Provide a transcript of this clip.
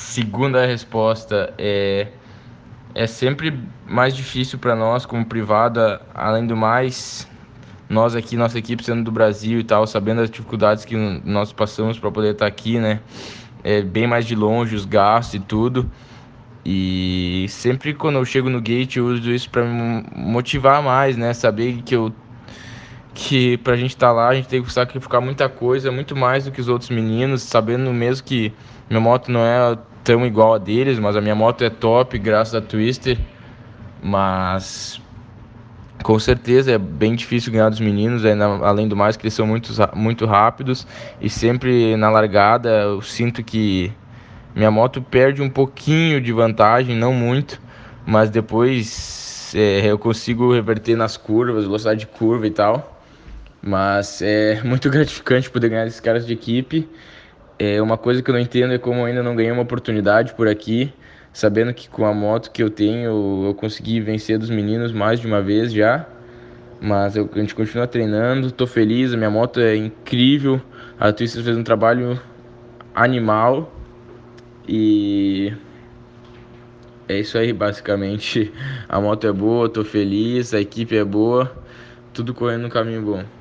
segunda resposta é sempre mais difícil para nós como privada, além do mais, nós aqui, nossa equipe sendo do Brasil e tal, sabendo as dificuldades que nós passamos para poder estar aqui, né? É bem mais de longe os gastos e tudo. E sempre quando eu chego no gate eu uso isso para me motivar mais, né? Saber que pra gente estar lá a gente tem que sacrificar muita coisa, muito mais do que os outros meninos, sabendo mesmo que minha moto não é tão igual a deles, mas a minha moto é top, graças a Twister. Mas com certeza é bem difícil ganhar dos meninos, além do mais que eles são muito rápidos e sempre na largada eu sinto que minha moto perde um pouquinho de vantagem, não muito, mas depois eu consigo reverter nas curvas, velocidade de curva e tal. Mas é muito gratificante poder ganhar esses caras de equipe. É uma coisa que eu não entendo é como eu ainda não ganhei uma oportunidade por aqui, sabendo que com a moto que eu tenho eu consegui vencer dos meninos mais de uma vez já. Mas a gente continua treinando, tô feliz, a minha moto é incrível, a Twister fez um trabalho animal e é isso aí basicamente. A moto é boa, tô feliz, a equipe é boa, tudo correndo no caminho bom.